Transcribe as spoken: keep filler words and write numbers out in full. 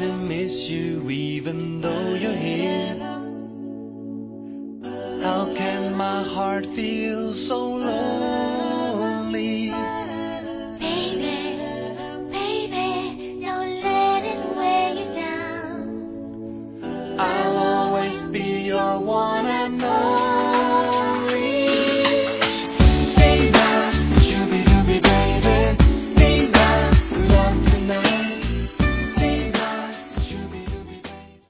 to miss you even though you're here. How can my heart feel so low